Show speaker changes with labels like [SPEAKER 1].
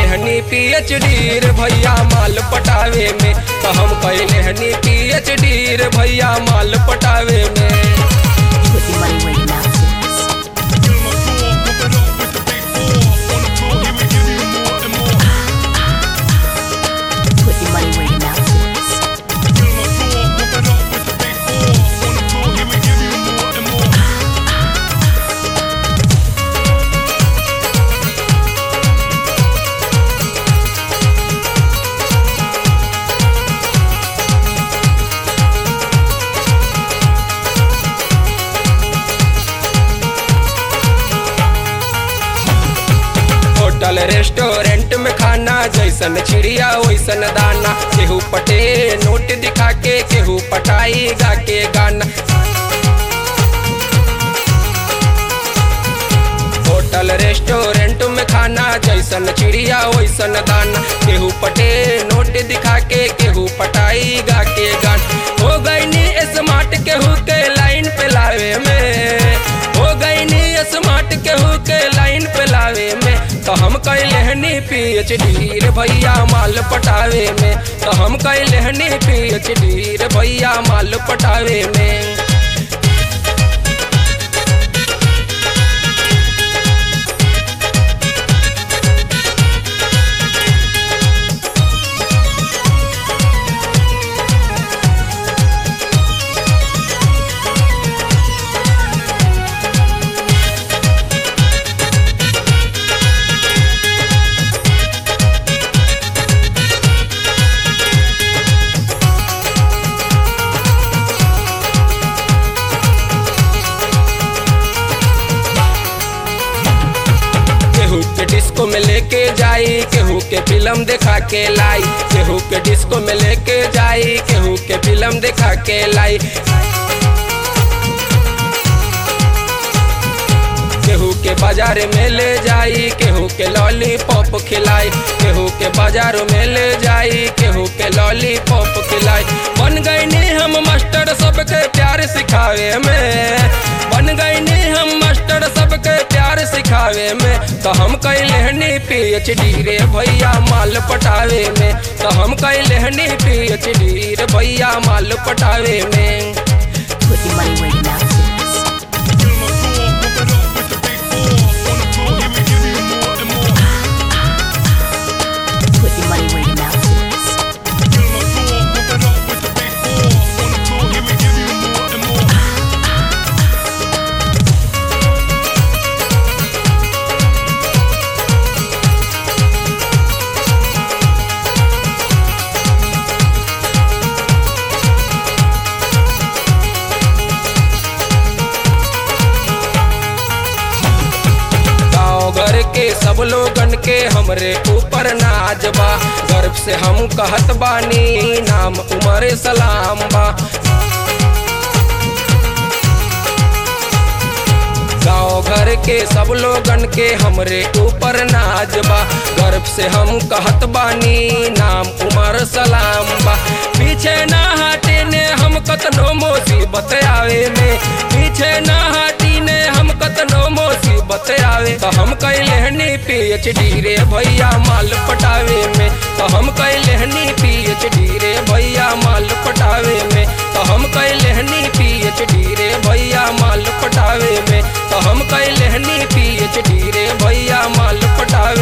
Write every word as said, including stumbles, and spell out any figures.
[SPEAKER 1] हनी PhD रे भैया माल पटावे में। तो हम कैले हनी पीएचडी रे भैया माल पटावे में।
[SPEAKER 2] Put your money where your mouth is. Put your money where your mouth is.
[SPEAKER 1] Hotel restaurant में खाना, जैसन चिड़िया वैसन दाना। केहू पटे नोट दिखा के, केहू पटाई गा के गाना। होटल रेस्टोरेंट में खाना, जैसन चिड़िया वैसन दाना। केहू पटे नोट दिखा के, केहू पटाई गा के गाना। हो गई नी स्मार्ट केहू के लाइन पे लावे में। हो गई नी स्मार्ट केहू के लाइन पे लावे में। तो हम कैले हनी पीएचडी रे भैया माल पटावे में। तो हम कैले हनी पीएचडी रे भैया माल पटावे में। केहू के डिस्को में लेके जाई, केहू के फिल्म दिखा के लाई। केहू के डिस्को में लेके जाई, केहू के फिल्म दिखा के लाई। केहू के बाजार में ले जाई, केहू के लॉलीपॉप खिलाई। केहू के बाजार में ले जाई, केहू के लॉलीपॉप खिलाई। बन गई नी हम मास्टर सबके प्यार सिखावे में। बन गई नी हम मास्टर सबके प्यार सिखावे में। तो हम कैले हनी पीएचडी रे भैया माल पटावे में। तो हम कैले हनी पीएचडी रे भैया माल पटावे में।
[SPEAKER 2] Put your money where your mouth is. Put your money where your mouth is.
[SPEAKER 1] घर के सब लोगन के हमरे ऊपर नाज बा। गर्व से हम कहत बानी नाम उमर सलाम बा। गाँव घर के सब लोगन के हमरे ऊपर नाज बा। गर्व से हम कहत बानी नाम उमर सलाम बा। पीछे ना हटे ने हम कतनो मुसीबत आवे में। पीछे ना हटी ने हम कतनो मुसीबत आवे। तो हम कैले हनी पीएचडी रे भैया माल पटावे में। तो हम कैले हनी पीएचडी रे भैया माल पटावे में। तो हम कैले हनी पीएचडी रे भैया माल पटावे में। तो हम कैले हनी पीएचडी रे भैया माल पटावे